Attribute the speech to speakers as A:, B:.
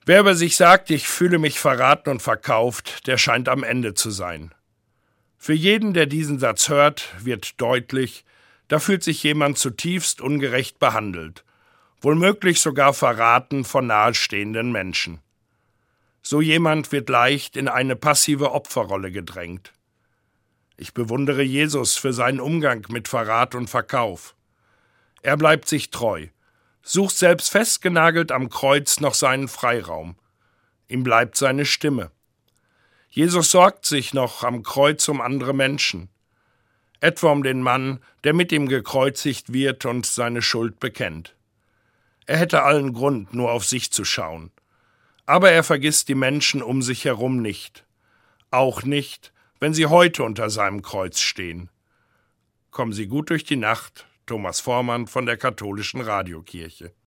A: Wer über sich sagt, ich fühle mich verraten und verkauft, der scheint am Ende zu sein. Für jeden, der diesen Satz hört, wird deutlich, da fühlt sich jemand zutiefst ungerecht behandelt, womöglich sogar verraten von nahestehenden Menschen. So jemand wird leicht in eine passive Opferrolle gedrängt. Ich bewundere Jesus für seinen Umgang mit Verrat und Verkauf. Er bleibt sich treu, sucht selbst festgenagelt am Kreuz noch seinen Freiraum. Ihm bleibt seine Stimme. Jesus sorgt sich noch am Kreuz um andere Menschen, etwa um den Mann, der mit ihm gekreuzigt wird und seine Schuld bekennt. Er hätte allen Grund, nur auf sich zu schauen. Aber er vergisst die Menschen um sich herum nicht. Auch nicht, wenn sie heute unter seinem Kreuz stehen. Kommen Sie gut durch die Nacht. Thomas Vormann von der Katholischen Radiokirche.